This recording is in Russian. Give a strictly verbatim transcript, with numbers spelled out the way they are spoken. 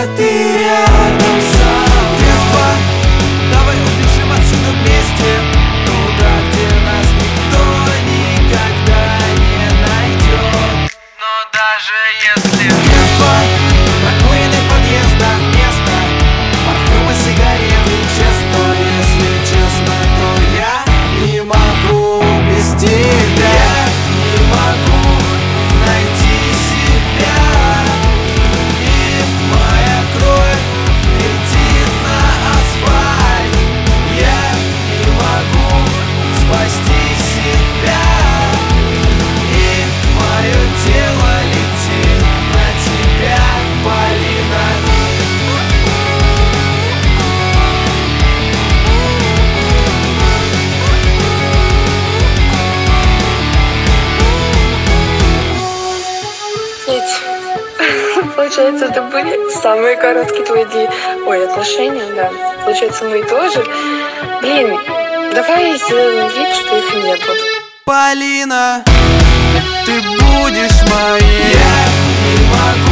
ты рядом сам. Детство, давай убежим отсюда вместе, туда, где нас никто никогда не найдет. Но даже если Детство, прокуренных подъездах место, парфюма, сигареты, честно, если честно, то я не могу без тебя. Я не могу найти себя, и моя кровь летит на асфальт. Я не могу спасти себя, и мое тело летит на тебя, Полина. Ведь, получается, это были самые короткие твои дни. Ой, отношения, да. Получается, мои тоже. Блин, давай сделаем вид, что их нет. Вот. Полина, ты будешь моей. Я не могу